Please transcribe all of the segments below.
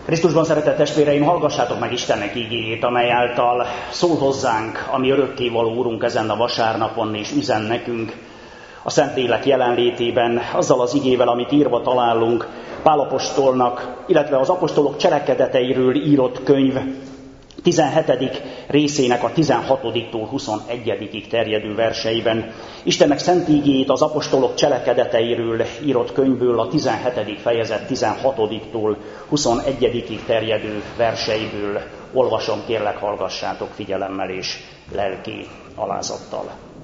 Krisztusban szeretett testvéreim, hallgassátok meg Istennek igéjét, amely által szól hozzánk, ami örökkévaló Úrunk ezen a vasárnapon, és üzen nekünk a Szentlélek jelenlétében, azzal az igével, amit írva találunk Pál apostolnak, illetve az apostolok cselekedeteiről írott könyv 17. részének a 16-tól 21-ig terjedő verseiben. Istennek szent igéjét az apostolok cselekedeteiről írott könyvből, a 17. fejezet 16-tól 21-ig terjedő verseiből olvasom, kérlek, hallgassátok figyelemmel és lelki alázattal.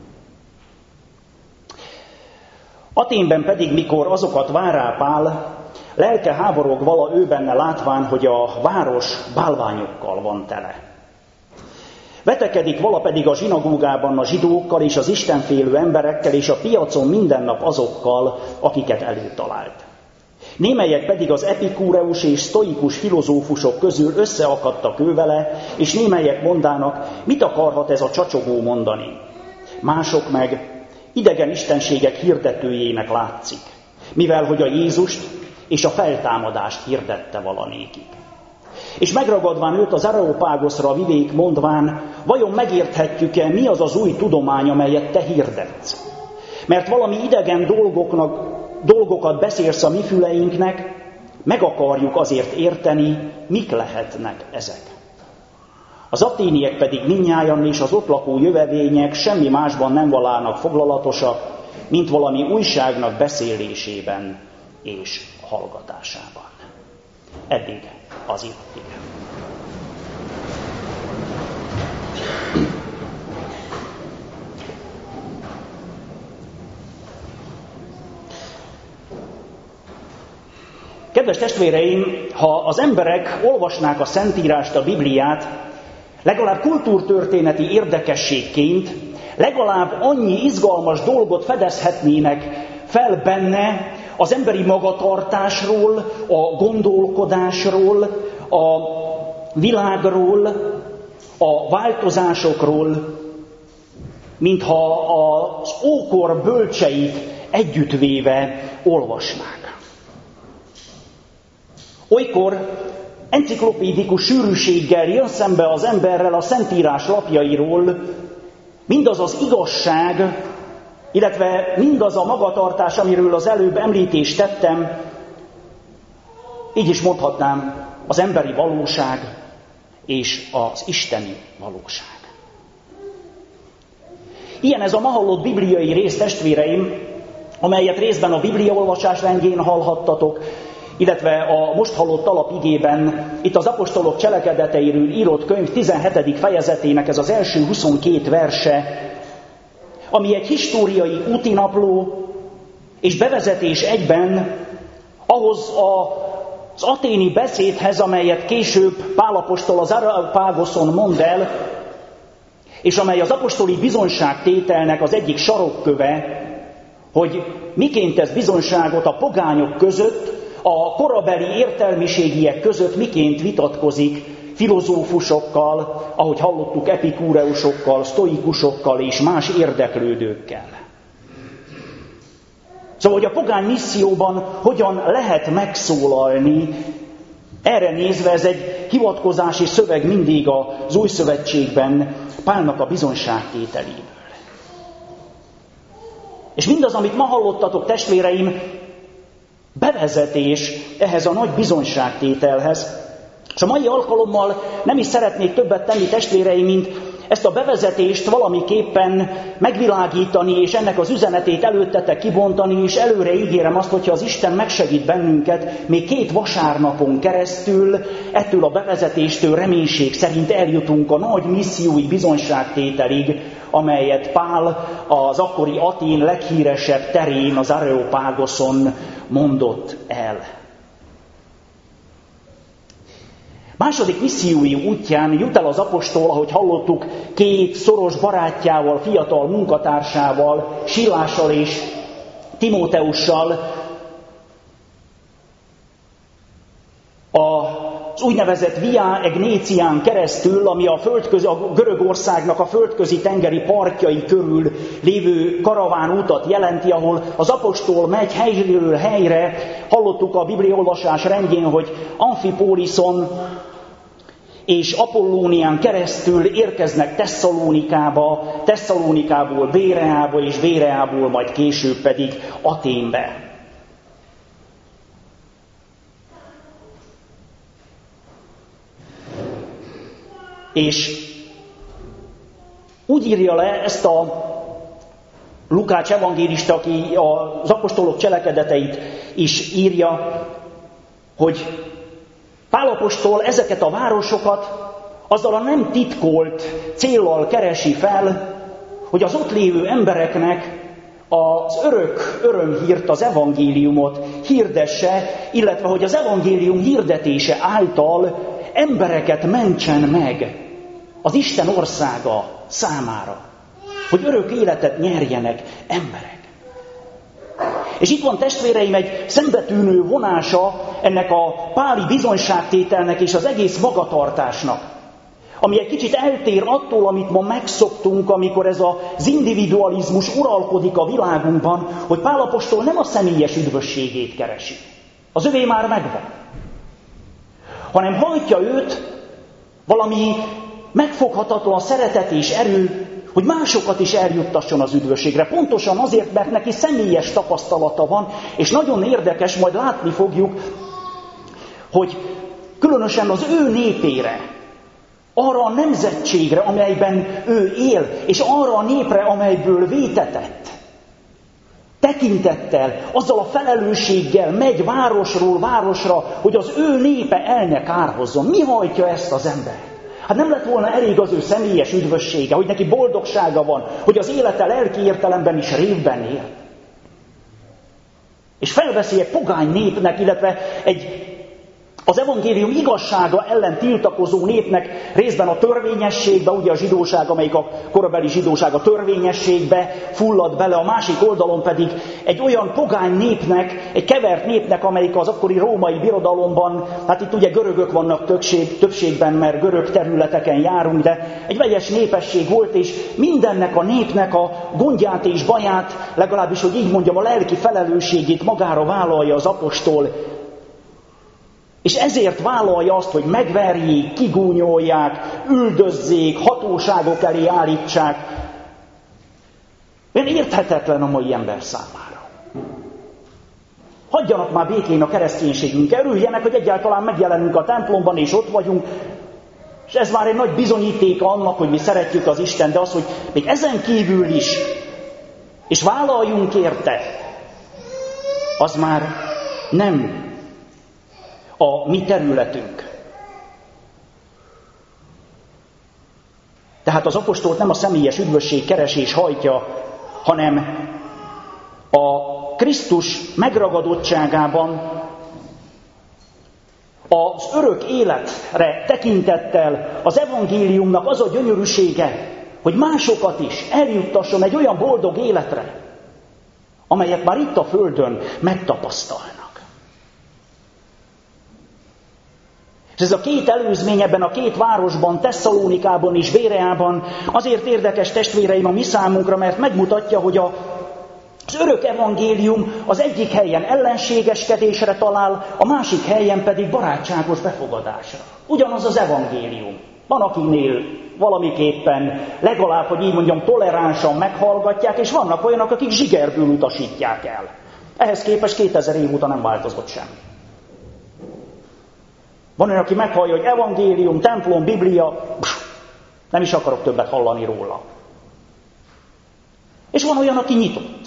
Athénben pedig, mikor azokat várá Pál, lelke háborog vala ő benne látván, hogy a város bálványokkal van tele. Vetekedik vala pedig a zsinagógában a zsidókkal és az istenfélő emberekkel, és a piacon minden nap azokkal, akiket előtalált. Némelyek pedig az epikúreus és sztoikus filozófusok közül összeakadtak ő vele, és némelyek mondának, mit akarhat ez a csacsogó mondani. Mások meg idegen istenségek hirdetőjének látszik, mivel hogy a Jézust és a feltámadást hirdette valanékig. És megragadván őt az Areopágoszra vivék, mondván, vajon megérthetjük-e, mi az az új tudomány, amelyet te hirdetsz? Mert valami idegen dolgokat beszélsz a mi füleinknek, meg akarjuk azért érteni, mik lehetnek ezek. Az athéniek pedig mindnyájan és az ott lakó jövevények semmi másban nem valának foglalatosak, mint valami újságnak beszélésében és hallgatásában. Eddig az ige. Kedves testvéreim, ha az emberek olvasnák a Szentírást, a Bibliát, legalább kultúrtörténeti érdekességként, legalább annyi izgalmas dolgot fedezhetnének fel benne az emberi magatartásról, a gondolkodásról, a világról, a változásokról, mintha az ókor bölcseit együttvéve olvasnák. Olykor enciklopédikus sűrűséggel jön szembe az emberrel a Szentírás lapjairól mindaz az igazság, illetve mindaz a magatartás, amiről az előbb említést tettem, így is mondhatnám, az emberi valóság és az isteni valóság. Ilyen ez a ma hallott bibliai rész, testvéreim, amelyet részben a bibliaolvasás rendjén hallhattatok, illetve a most hallott alapigében, itt az apostolok cselekedeteiről írott könyv 17. fejezetének ez az első 22 verse, ami egy históriai útinapló és bevezetés egyben ahhoz az athéni beszédhez, amelyet később Pál apostol az Areopágoszon mond el, és amely az apostoli bizonyságtételnek az egyik sarokköve, hogy miként tesz bizonyságot a pogányok között, a korabeli értelmiségiek között miként vitatkozik filozófusokkal, ahogy hallottuk, epikúreusokkal, sztoikusokkal és más érdeklődőkkel. Szóval, hogy a pogány misszióban hogyan lehet megszólalni, erre nézve ez egy hivatkozási szöveg mindig az Új Szövetségben Pálnak a bizonyságtételéből. És mindaz, amit ma hallottatok, testvéreim, bevezetés ehhez a nagy bizonyságtételhez. És a mai alkalommal nem is szeretnék többet tenni, testvéreim, mint ezt a bevezetést valamiképpen megvilágítani, és ennek az üzenetét előttetek kibontani, és előre ígérem azt, hogyha az Isten megsegít bennünket, még 2 vasárnapon keresztül, ettől a bevezetéstől reménység szerint eljutunk a nagy missziói bizonyságtételig, amelyet Pál az akkori Athén leghíresebb terén, az Areopágoszon mondott el. Második missziói útján jut el az apostol, ahogy hallottuk, 2 szoros barátjával, fiatal munkatársával, Silással és Timóteussal a az úgynevezett Via Egnatián keresztül, ami a Görögországnak a földközi tengeri partjai körül lévő karavánútat jelenti, ahol az apostol megy helyről helyre. Hallottuk a bibliaolvasás rendjén, hogy Amfipoliszon és Apollónián keresztül érkeznek Tesszalónikába, Tesszalónikából Béreába, és Béreából majd később pedig Athénbe. És úgy írja le ezt a Lukács evangélista, aki az apostolok cselekedeteit is írja, hogy Pál apostol ezeket a városokat azzal a nem titkolt céllal keresi fel, hogy az ott lévő embereknek az örök örömhírt, az evangéliumot hirdesse, illetve hogy az evangélium hirdetése által embereket mentsen meg az Isten országa számára, hogy örök életet nyerjenek emberek. És itt van, testvéreim, egy szembetűnő vonása ennek a páli bizonyságtételnek és az egész magatartásnak, ami egy kicsit eltér attól, amit ma megszoktunk, amikor ez az individualizmus uralkodik a világunkban, hogy Pál apostol nem a személyes üdvösségét keresi. Az övé már megvan. Hanem hajtja őt valami megfoghatatlan szeretet és erő, hogy másokat is eljuttasson az üdvösségre. Pontosan azért, mert neki személyes tapasztalata van, és nagyon érdekes, majd látni fogjuk, hogy különösen az ő népére, arra a nemzetségre, amelyben ő él, és arra a népre, amelyből vétetett, tekintettel, azzal a felelősséggel megy városról városra, hogy az ő népe el ne kárhozzon. Mi hajtja ezt az embert? Hát nem lett volna elég az ő személyes üdvössége, hogy neki boldogsága van, hogy az élete lelki értelemben is révben él. És felveszi egy pogány népnek, illetve az evangélium igazsága ellen tiltakozó népnek részben a törvényességbe, ugye a zsidóság, amelyik a korabeli zsidóság a törvényességbe fullad bele, a másik oldalon pedig egy olyan pogány népnek, egy kevert népnek, amelyik az akkori római birodalomban, hát itt ugye görögök vannak többségben, mert görög területeken járunk, de egy vegyes népesség volt, és mindennek a népnek a gondját és baját, legalábbis, hogy így mondjam, a lelki felelősségét magára vállalja az apostol. És ezért vállalja azt, hogy megverjék, kigúnyolják, üldözzék, hatóságok elé állítsák. Olyan érthetetlen a mai ember számára. Hagyjanak már békén a kereszténységünkkel, örüljenek, hogy egyáltalán megjelenünk a templomban, és ott vagyunk, és ez már egy nagy bizonyítéka annak, hogy mi szeretjük az Isten, de az, hogy még ezen kívül is, és vállaljunk érte, az már nem a mi területünk. Tehát az apostolt nem a személyes üdvösség keresés hajtja, hanem a Krisztus megragadottságában az örök életre tekintettel az evangéliumnak az a gyönyörűsége, hogy másokat is eljuttasson egy olyan boldog életre, amelyet már itt a földön megtapasztalnak. És ez a két előzmény ebben a két városban, Tesszalónikában és Béreában azért érdekes, testvéreim, a mi számunkra, mert megmutatja, hogy az örök evangélium az egyik helyen ellenségeskedésre talál, a másik helyen pedig barátságos befogadásra. Ugyanaz az evangélium. Van, akinél valamiképpen legalább, hogy így mondjam, toleránsan meghallgatják, és vannak olyanok, akik zsigerből utasítják el. Ehhez képest 2000 év óta nem változott semmi. Van olyan, aki meghallja, hogy evangélium, templom, Biblia, nem is akarok többet hallani róla. És van olyan, aki nyitott.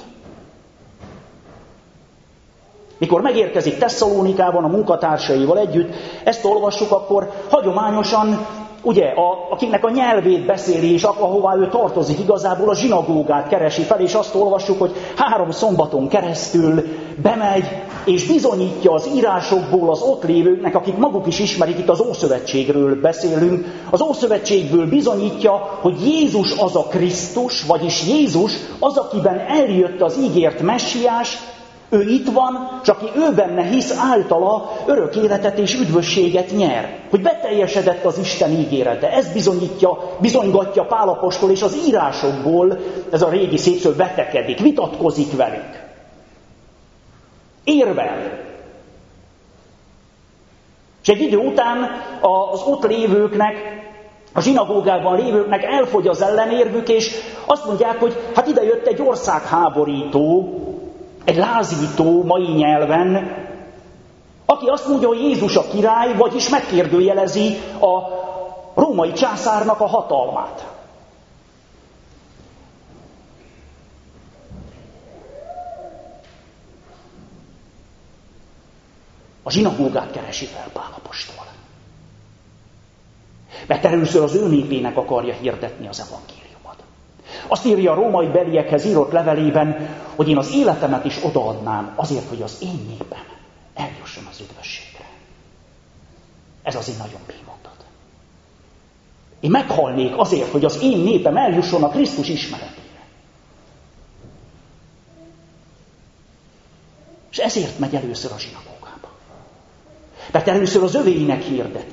Mikor megérkezik Tesszalónikában a munkatársaival együtt, ezt olvassuk, akkor hagyományosan, ugye, akiknek a nyelvét beszéli, és ahová ő tartozik, igazából a zsinagógát keresi fel, és azt olvassuk, hogy 3 szombaton keresztül bemegy, és bizonyítja az írásokból az ott lévőknek, akik maguk is ismerik, itt az Ószövetségről beszélünk, az Ószövetségből bizonyítja, hogy Jézus az a Krisztus, vagyis Jézus az, akiben eljött az ígért messiás, Ő itt van, és aki ő benne hisz, általa örök életet és üdvösséget nyer. Hogy beteljesedett az Isten ígérete. Ez bizonygatja Pál apostol, és az írásokból ez a régi szép szó vetekedik, vitatkozik velük. Érvel. És egy idő után az ott lévőknek, a zsinagógában lévőknek elfogy az ellenérvük, és azt mondják, hogy hát ide jött egy országháborító, egy lázító mai nyelven, aki azt mondja, hogy Jézus a király, vagyis megkérdőjelezi a római császárnak a hatalmát. A zsinagógát keresi fel Pál apostol. Mert először az ő népének akarja hirdetni az evangéliumot. Azt írja a római beliekhez írott levelében, hogy én az életemet is odaadnám azért, hogy az én népem eljusson az üdvösségre. Ez az én nagyon mély mondat. Én meghalnék azért, hogy az én népem eljusson a Krisztus ismeretére. És ezért megy először a zsinagógába. Tehát először az övéinek hirdeti.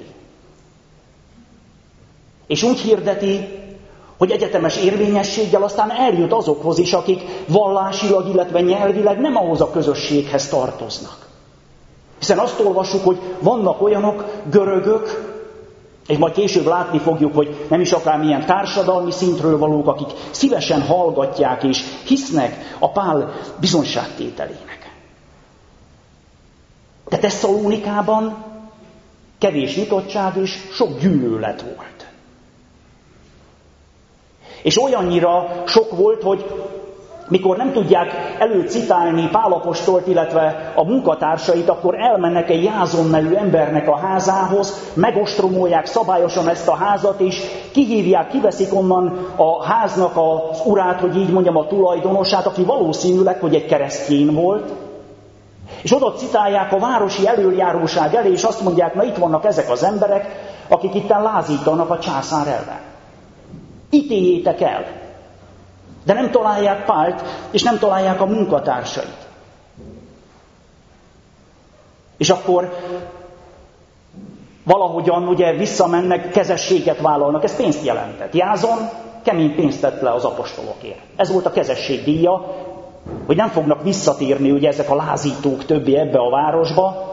És úgy hirdeti, hogy egyetemes érvényességgel aztán eljut azokhoz is, akik vallásilag, illetve nyelvileg nem ahhoz a közösséghez tartoznak. Hiszen azt olvassuk, hogy vannak olyanok, görögök, és majd később látni fogjuk, hogy nem is akármilyen társadalmi szintről valók, akik szívesen hallgatják és hisznek a Pál bizonyságtételének. De Tesszalonikában kevés nyitottság és sok gyűlölet volt. És olyannyira sok volt, hogy mikor nem tudják előcitálni Pál apostolt, illetve a munkatársait, akkor elmennek egy Jázon nevű embernek a házához, megostromolják szabályosan ezt a házat, és kihívják, kiveszik onnan a háznak az urát, hogy így mondjam, a tulajdonosát, aki valószínűleg, hogy egy keresztény volt, és oda citálják a városi elöljáróság elé, és azt mondják, na itt vannak ezek az emberek, akik itten lázítanak a császár ellen. Ítéljétek el. De nem találják Pált, és nem találják a munkatársait. És akkor valahogyan ugye visszamennek, kezességet vállalnak. Ez pénzt jelentett. Jázon kemény pénzt tett le az apostolokért. Ez volt a kezesség díja, hogy nem fognak visszatérni ugye ezek a lázítók többé ebbe a városba.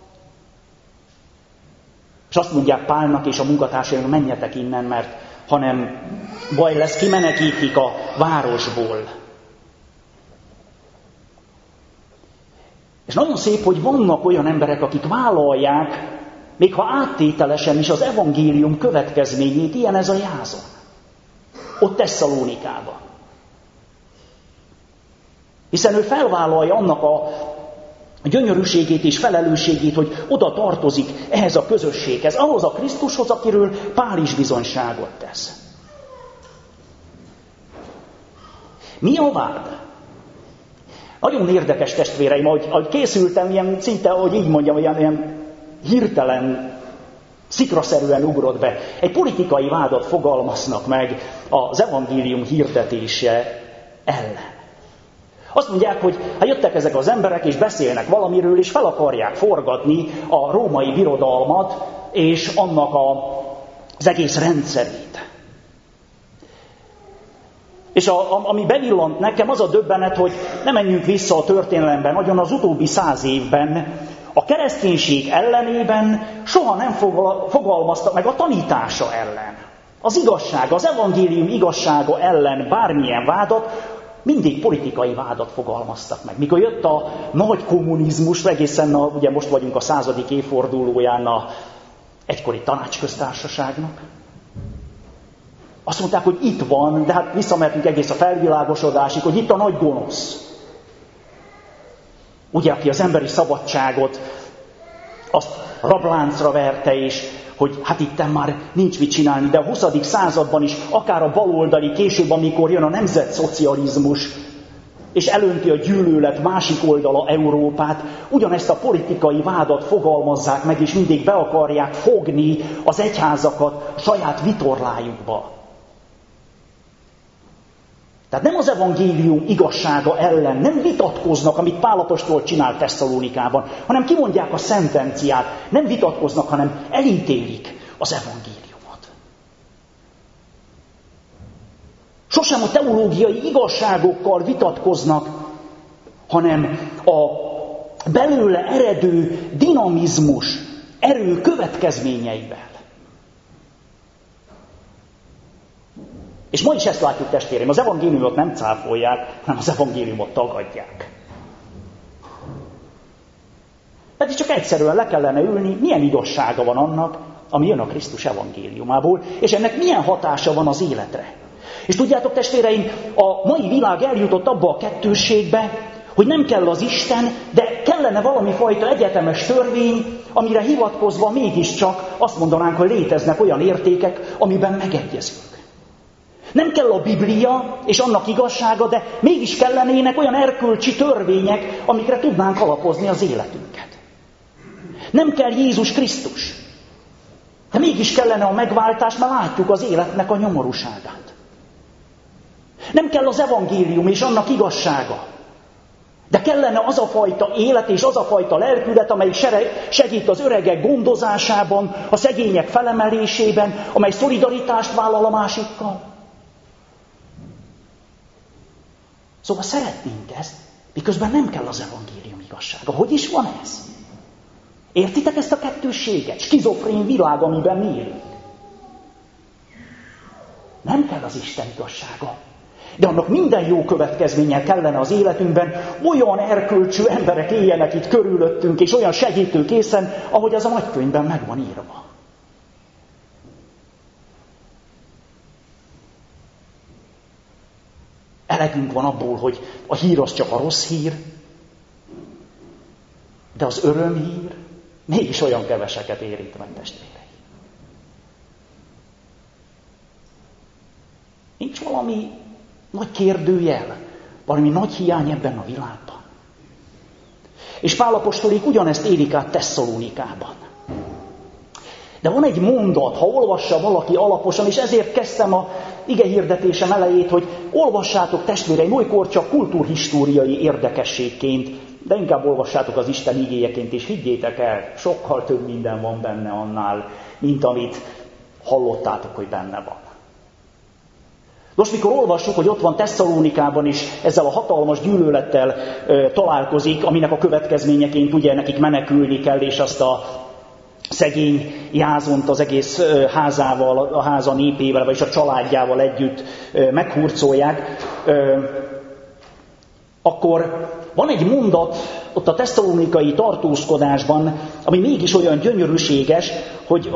És azt mondják Pálnak és a munkatársainak, menjetek innen, mert hanem baj lesz, kimenekítik a városból. És nagyon szép, hogy vannak olyan emberek, akik vállalják, még ha áttételesen is az evangélium következményét, ilyen ez a Jázon. Ott Tesszalonikában. Hiszen ő felvállalja annak a gyönyörűségét és felelősségét, hogy oda tartozik ehhez a közösséghez, ahhoz a Krisztushoz, akiről Pál is bizonyságot tesz. Mi a vád? Nagyon érdekes, testvéreim, ahogy készültem, ilyen szinte, ahogy így mondjam, ilyen hirtelen, szikraszerűen ugrott be. Egy politikai vádat fogalmaznak meg az evangélium hirdetése ellen. Azt mondják, hogy hát jöttek ezek az emberek, és beszélnek valamiről, és fel akarják forgatni a római birodalmat, és annak az egész rendszerét. És ami bevillant nekem, az a döbbenet, hogy ne menjünk vissza a történelemben, nagyon az utóbbi 100 évben a kereszténység ellenében soha nem fogalmaztak meg a tanítása ellen. Az igazság, az evangélium igazsága ellen bármilyen vádat, mindig politikai vádat fogalmaztak meg. Mikor jött a nagy kommunizmus, egészen ugye most vagyunk a 100. évfordulóján a egykori tanácsköztársaságnak, azt mondták, hogy itt van, de hát visszamehetünk egész a felvilágosodásig, hogy itt a nagy gonosz. Ugye, aki az emberi szabadságot azt rabláncra verte, és hogy hát itten már nincs mit csinálni, de a 20. században is, akár a baloldali, később, amikor jön a nemzetszocializmus, és elönti a gyűlölet másik oldala Európát, ugyanezt a politikai vádat fogalmazzák meg, és mindig be akarják fogni az egyházakat a saját vitorlájukba. Tehát nem az evangélium igazsága ellen, nem vitatkoznak, amit Pál apostol csinált Tesszalonikában, hanem kimondják a szentenciát, nem vitatkoznak, hanem elítélik az evangéliumot. Sosem a teológiai igazságokkal vitatkoznak, hanem a belőle eredő dinamizmus, erő következményeivel. És ma is ezt látjuk, testvéreim, az evangéliumot nem cáfolják, hanem az evangéliumot tagadják. Pedig csak egyszerűen le kellene ülni, milyen igazsága van annak, ami jön a Krisztus evangéliumából, és ennek milyen hatása van az életre. És tudjátok, testvéreim, a mai világ eljutott abba a kettősségbe, hogy nem kell az Isten, de kellene valami fajta egyetemes törvény, amire hivatkozva mégiscsak azt mondanánk, hogy léteznek olyan értékek, amiben megegyezünk. Nem kell a Biblia és annak igazsága, de mégis kellenének olyan erkölcsi törvények, amikre tudnánk alapozni az életünket. Nem kell Jézus Krisztus, de mégis kellene a megváltás, mert látjuk az életnek a nyomorúságát. Nem kell az evangélium és annak igazsága, de kellene az a fajta élet és az a fajta lelkület, amely segít az öregek gondozásában, a szegények felemelésében, amely szolidaritást vállal a másikkal. Szóval szeretnénk ezt, miközben nem kell az evangélium igazsága. Hogy is van ez? Értitek ezt a kettősséget? Skizofrén világ, amiben mi élünk. Nem kell az Isten igazsága. De annak minden jó következménnyel kellene az életünkben, olyan erkölcsű emberek éljenek itt körülöttünk, és olyan segítőkészen, ahogy az a nagykönyvben meg van írva. Elegünk van abból, hogy a hír az csak a rossz hír, de az örömhír mégis olyan keveseket érint meg, testvérei. Nincs valami nagy kérdőjel, valami nagy hiány ebben a világban. És Pál apostolék ugyanezt élik át Tesszalonikában. De van egy mondat, ha olvassa valaki alaposan, és ezért kezdtem a igehirdetésem elejét, hogy olvassátok, testvéreim, olykor csak kultúrhistóriai érdekességként, de inkább olvassátok az Isten igéjeként, és higgyétek el, sokkal több minden van benne annál, mint amit hallottátok, hogy benne van. Most, mikor olvassuk, hogy ott van Tesszalonikában is ezzel a hatalmas gyűlölettel találkozik, aminek a következményeként ugye nekik menekülni kell, és azt a szegény Jázont az egész házával, a háza népével, vagyis a családjával együtt meghurcolják, akkor van egy mondat ott a tesszalonikai tartózkodásban, ami mégis olyan gyönyörűséges, hogy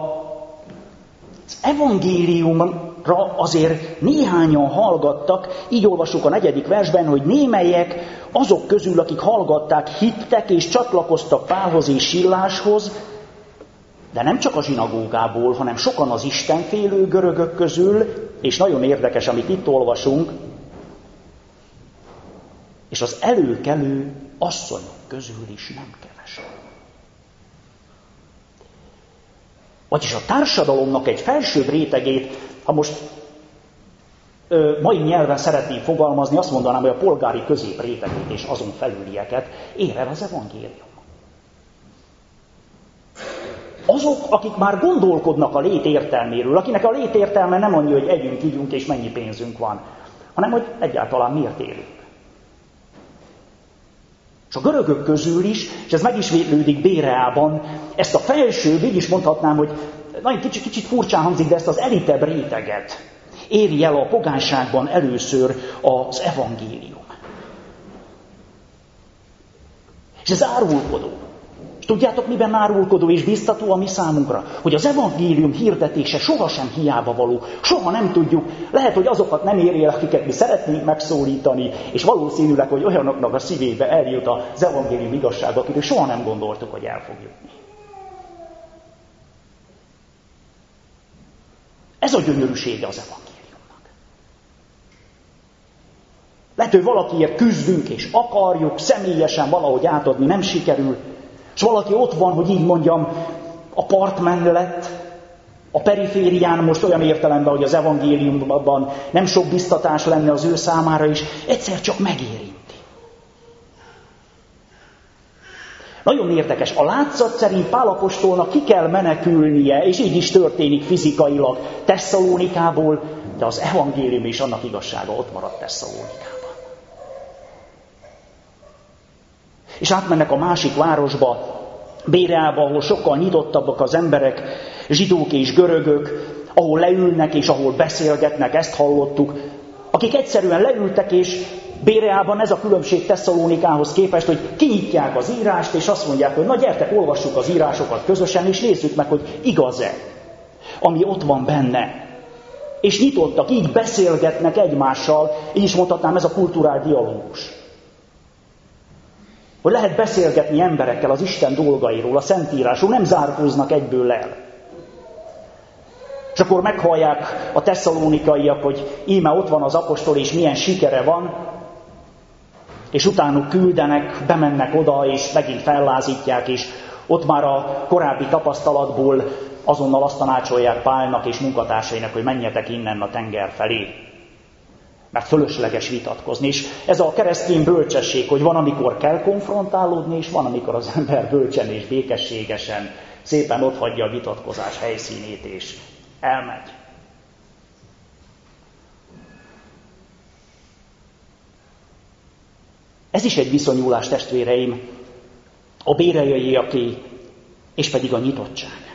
az evangéliumra azért néhányan hallgattak, így olvasjuk a 4. versben, hogy némelyek azok közül, akik hallgatták, hittek és csatlakoztak Pálhoz és Silláshoz, de nem csak a zsinagógából, hanem sokan az istenfélő görögök közül, és nagyon érdekes, amit itt olvasunk, és az előkelő asszonyok közül is nem kevesen. Vagyis a társadalomnak egy felsőbb rétegét, ha most mai nyelven szeretném fogalmazni, azt mondanám, hogy a polgári középrétegét és azon felülieket ér el az evangélium. Azok, akik már gondolkodnak a lét értelméről, akinek a lét értelme nem annyi, hogy együnk, ígyunk és mennyi pénzünk van, hanem hogy egyáltalán miért élünk. És a görögök közül is, és ez megismétlődik Béreában, ezt a felső, így is mondhatnám, hogy nagyon kicsit furcsán hangzik, de ezt az elitebb réteget éri el a pogányságban először az evangélium. És ez árulkodó. És tudjátok, miben árulkodó és biztató a mi számunkra? Hogy az evangélium hirdetése sohasem hiába való, soha nem tudjuk. Lehet, hogy azokat nem éri el, akiket mi szeretnénk megszólítani, és valószínűleg, hogy olyanoknak a szívébe eljut az evangélium igazsága, akit soha nem gondoltuk, hogy el fog jutni. Ez a gyönyörűsége az evangéliumnak. Lehet, hogy valakiért küzdünk és akarjuk személyesen valahogy átadni, nem sikerül, és valaki ott van, hogy így mondjam, a part mellett, A periférián most olyan értelemben, hogy az evangéliumban nem sok biztatás lenne az ő számára is, egyszer csak megérinti. Nagyon érdekes. A látszat szerint Pál apostolnak ki kell menekülnie, és így is történik fizikailag Tesszalónikából, de az evangélium és annak igazsága ott maradt Tesszalónikában. És átmennek a másik városba, Béreába, ahol sokkal nyitottabbak az emberek, zsidók és görögök, ahol leülnek és ahol beszélgetnek, ezt hallottuk, akik egyszerűen leültek, és Béreában ez a különbség Tesszalónikához képest, hogy kinyitják az írást, és azt mondják, hogy na gyertek, olvassuk az írásokat közösen, és nézzük meg, hogy igaz-e, ami ott van benne. És nyitottak, így beszélgetnek egymással, így is mondhatnám, ez a kulturál dialógus. Hogy lehet beszélgetni emberekkel az Isten dolgairól, a Szentírásról, nem zárkóznak egyből el. És akkor meghallják a tesszalónikaiak, hogy íme ott van az apostol, és milyen sikere van, és utánuk küldenek, bemennek oda, és megint fellázítják, és ott már a korábbi tapasztalatból azonnal azt tanácsolják Pálnak és munkatársainak, hogy menjetek innen a tenger felé. Mert fölösleges vitatkozni. És ez a keresztény bölcsesség, hogy van, amikor kell konfrontálódni, és van, amikor az ember bölcsen és békességesen szépen otthagyja a vitatkozás helyszínét, és elmegy. Ez is egy viszonyulás, testvéreim, a béreaiaké, és pedig a nyitottság.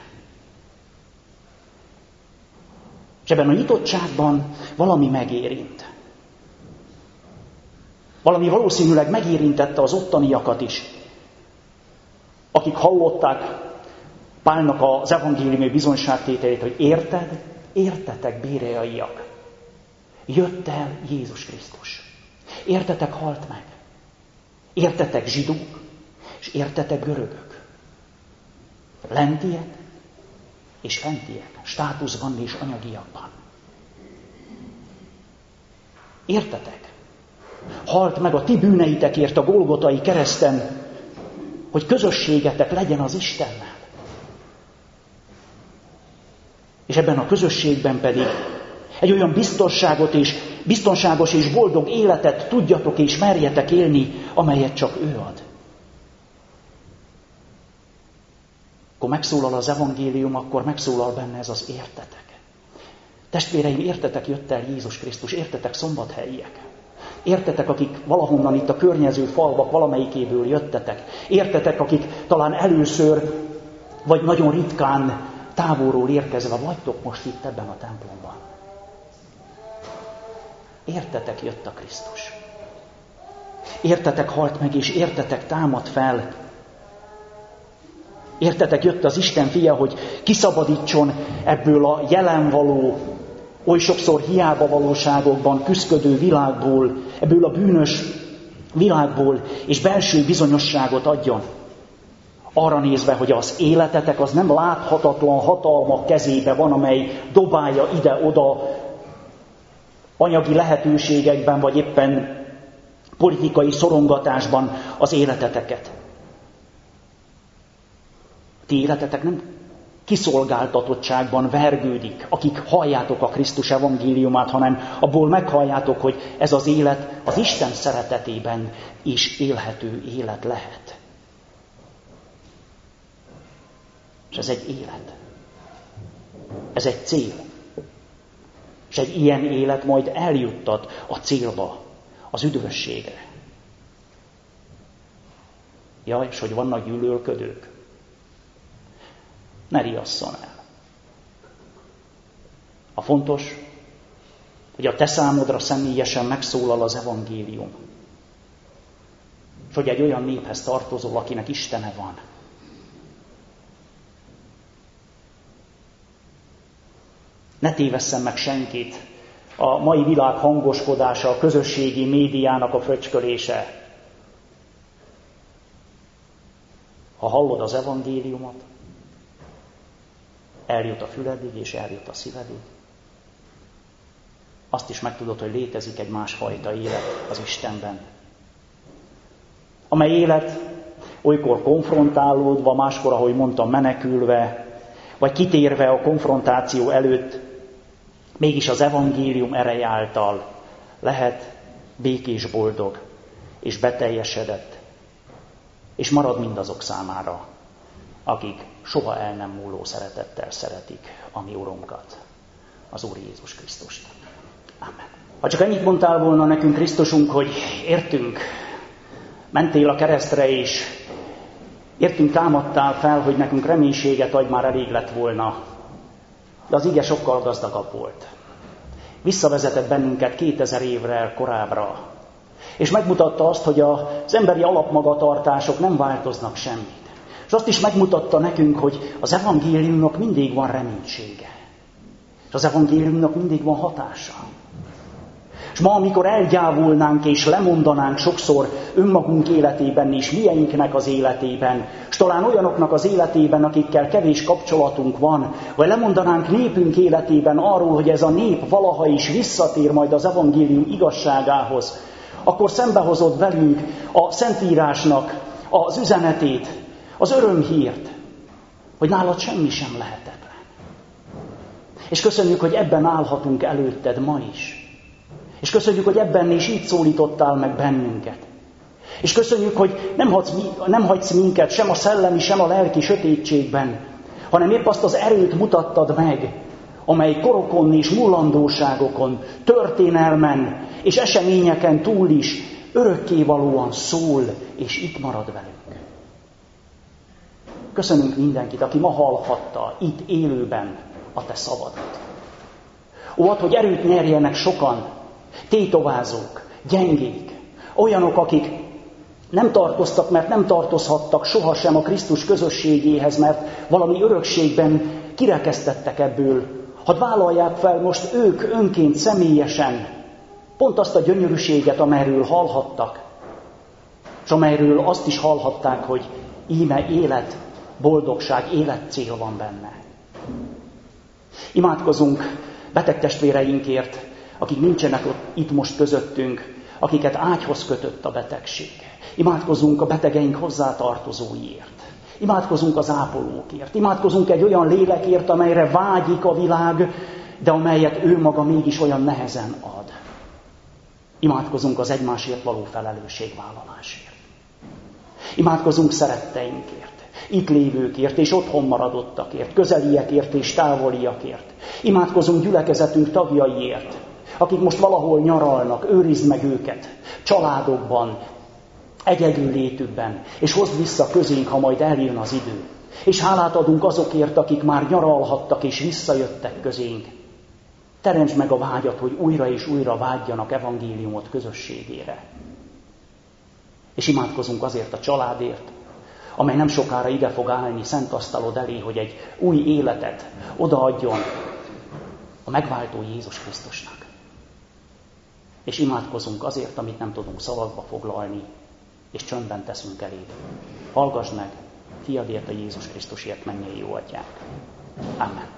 És ebben a nyitottságban valami megérint. Valami valószínűleg megérintette az ottaniakat is, akik hallották Pálnak az evangéliumi bizonyságtételét, hogy értetek, béreaiak, jött el Jézus Krisztus. Értetek, halt meg. Értetek, zsidók, és értetek, görögök. Lentiek és fentiek, státuszban és anyagiakban. Értetek? Halt meg a ti bűneitekért a Golgotai kereszten, hogy közösségetek legyen az Istennel. És ebben a közösségben pedig egy olyan biztonságos és boldog életet tudjatok és merjetek élni, amelyet csak ő ad. Akkor megszólal az evangélium, akkor megszólal benne ez az értetek. Testvéreim, értetek, jött el Jézus Krisztus, értetek, szombathelyiek. Értetek, akik valahonnan itt a környező falvak valamelyikéből jöttetek. Értetek, akik talán először, vagy nagyon ritkán távolról érkezve vagytok most itt ebben a templomban. Értetek, jött a Krisztus. Értetek, halt meg, és értetek, támad fel. Értetek, jött az Isten fia, hogy kiszabadítson ebből a jelenvaló, oly sokszor hiába valóságokban küszködő világból, ebből a bűnös világból, és belső bizonyosságot adjon. Arra nézve, hogy az életetek az nem láthatatlan hatalmak kezébe van, amely dobálja ide-oda anyagi lehetőségekben, vagy éppen politikai szorongatásban az életeteket. Ti életetek nem kiszolgáltatottságban vergődik, akik halljátok a Krisztus evangéliumát, hanem abból meghalljátok, hogy ez az élet az Isten szeretetében is élhető élet lehet. És ez egy élet. Ez egy cél. És egy ilyen élet majd eljuttat a célba, az üdvösségre. Ja, és hogy vannak gyűlölködők. Ne riasszon el. A fontos, hogy a te számodra személyesen megszólal az evangélium. És hogy egy olyan néphez tartozol, akinek Istene van. Ne tévesszen meg senkit a mai világ hangoskodása, a közösségi médiának a fröcskölése. Ha hallod az evangéliumot, eljut a füledig és eljut a szívedig. Azt is megtudod, hogy létezik egy másfajta élet az Istenben. Amely élet olykor konfrontálódva, máskor, ahogy mondtam, menekülve, vagy kitérve a konfrontáció előtt, mégis az evangélium ereje által lehet békés, boldog és beteljesedett, és marad mindazok számára, akik soha el nem múló szeretettel szeretik a mi Urunkat, az Úr Jézus Krisztust. Amen. Ha csak ennyit mondtál volna nekünk, Krisztusunk, hogy értünk, mentél a keresztre, és értünk, támadtál fel, hogy nekünk reménységet adj, már elég lett volna. De az ige sokkal gazdagabb volt. Visszavezetett bennünket 2000 évre korábbra, és megmutatta azt, hogy az emberi alapmagatartások nem változnak semmit. És azt is megmutatta nekünk, hogy az evangéliumnak mindig van reménysége. És az evangéliumnak mindig van hatása. És ma, amikor elgyávulnánk és lemondanánk sokszor önmagunk életében és mieinknek az életében, és talán olyanoknak az életében, akikkel kevés kapcsolatunk van, vagy lemondanánk népünk életében arról, hogy ez a nép valaha is visszatér majd az evangélium igazságához, akkor szembehozod velünk a Szentírásnak az üzenetét, az örömhírt, hogy nálad semmi sem lehetetlen. És köszönjük, hogy ebben állhatunk előtted ma is. És köszönjük, hogy ebben is így szólítottál meg bennünket. És köszönjük, hogy nem hagysz minket sem a szellemi, sem a lelki sötétségben, hanem épp azt az erőt mutattad meg, amely korokon és mullandóságokon, történelmen és eseményeken túl is örökkévalóan szól, és itt marad velünk. Köszönünk mindenkit, aki ma hallhatta itt élőben a te szavadat. Ó, add, hogy erőt nyerjenek sokan, tétovázók, gyengék, olyanok, akik nem tartoztak, mert nem tartozhattak sohasem a Krisztus közösségéhez, mert valami örökségben kirekesztettek ebből. Hadd vállalják fel most ők önként, személyesen pont azt a gyönyörűséget, amelyről hallhattak, és amelyről azt is hallhatták, hogy íme élet, boldogság, életcél van benne. Imádkozunk beteg testvéreinkért, akik nincsenek itt most közöttünk, akiket ágyhoz kötött a betegség. Imádkozunk a betegeink hozzátartozóiért. Imádkozunk az ápolókért. Imádkozunk egy olyan lélekért, amelyre vágyik a világ, de amelyet ő maga mégis olyan nehezen ad. Imádkozunk az egymásért való felelősségvállalásért. Imádkozunk szeretteinkért, itt lévőkért és otthon maradottakért, közeliekért és távoliakért. Imádkozunk gyülekezetünk tagjaiért, akik most valahol nyaralnak, őrizd meg őket, családokban, egyedül létükben, és hozd vissza közénk, ha majd eljön az idő. És hálát adunk azokért, akik már nyaralhattak és visszajöttek közénk. Teremtsd meg a vágyat, hogy újra és újra vágyjanak evangéliumot közösségére. És imádkozunk azért a családért, amely nem sokára ide fog állni szent asztalod elé, hogy egy új életet odaadjon a megváltó Jézus Krisztusnak. És imádkozunk azért, amit nem tudunk szavakba foglalni, és csöndben teszünk eléd. Hallgass meg, fiadért, a Jézus Krisztusért, mennyei jó atyánk. Amen.